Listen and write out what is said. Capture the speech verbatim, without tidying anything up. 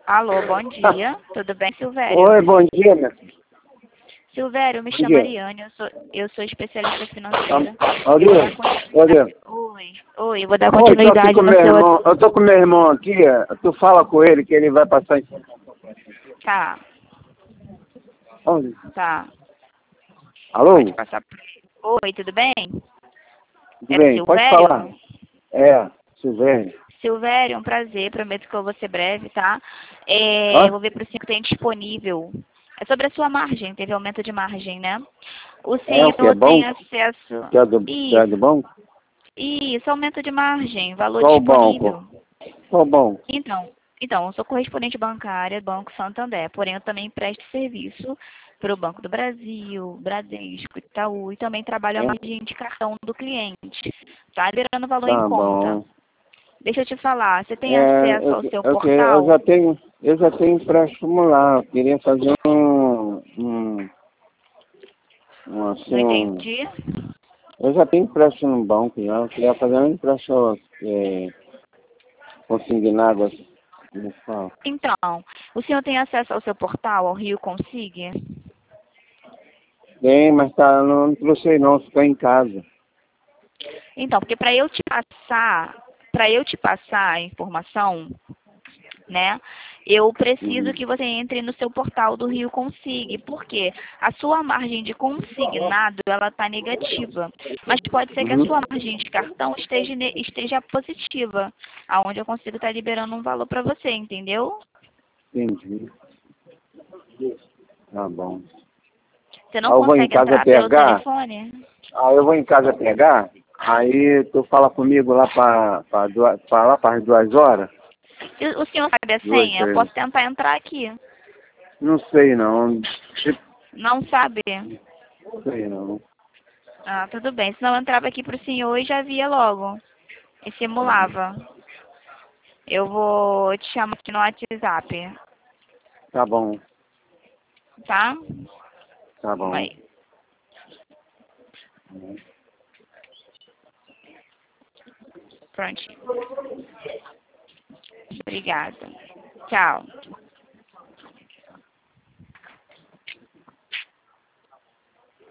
Alô, bom dia. Tudo bem, Silvério? Oi, bom dia, minha filha. Silvério, me Bom chamo dia. Ariane, eu sou, eu sou especialista financeira. Oi, Eu vou dar continuidade. oi. Oi, oi, eu vou dar Oi, tô aqui continuidade com no meu seu. irmão. Eu tô com meu irmão aqui, é, tu fala com ele que ele vai passar em... Tá, Onde? tá. Alô? Pode passar por. Oi, tudo bem? Tudo É o bem, pode Silvério? falar. É, Silvério. Silvério, é um prazer, prometo que eu vou ser breve, tá? É, eu Hã? vou ver para o senhor que tem disponível. É sobre a sua margem, teve aumento de margem, né? O É o que? É senhor bom? tem acesso. Que é do, que é Isso, do bom? isso, aumento de margem, valor Qual o bom, pô? disponível. Qual o bom? Então, então, eu sou correspondente bancária do Banco Santander, porém eu também presto serviço para o Banco do Brasil, Bradesco, Itaú e também trabalho a É? margem de cartão do cliente, tá liberando valor em Tá conta. bom. Deixa eu te falar, você tem É, acesso eu, ao seu eu, que- eu portal? já tenho, eu já tenho empréstimo lá. Eu queria fazer um, um, um Não assim, um... entendi. Eu já tenho empréstimo no banco, já. Eu queria fazer um empréstimo é, consignado, assim, como fala. Então, o senhor tem acesso ao seu portal, ao Rio Consigue? Tem, mas tá, não trouxe não, ficou em casa. Então, porque para eu te passar, para eu te passar a informação, né? Eu preciso Uhum. que você entre no seu portal do Rio Consigue, porque a sua margem de consignado ela está negativa, mas pode ser que a Uhum. sua margem de cartão esteja, ne- esteja positiva, aonde eu consigo estar liberando um valor para você, entendeu? Entendi. Tá bom. Você Aí não eu vou em consegue casa entrar pelo pegar, telefone? aí eu vou em casa pegar, aí tu fala comigo lá para pra, duas- pra lá para as duas horas, E o senhor sabe a duas, senha? Eu três. posso tentar entrar aqui. Não sei não, Não sabe? não sei não. Ah, tudo bem. Senão eu entrava aqui pro senhor e já via logo. E simulava. Eu vou te chamar aqui no WhatsApp, Tá bom, tá? tá bom. Vai. Pronto. Obrigada. Tchau.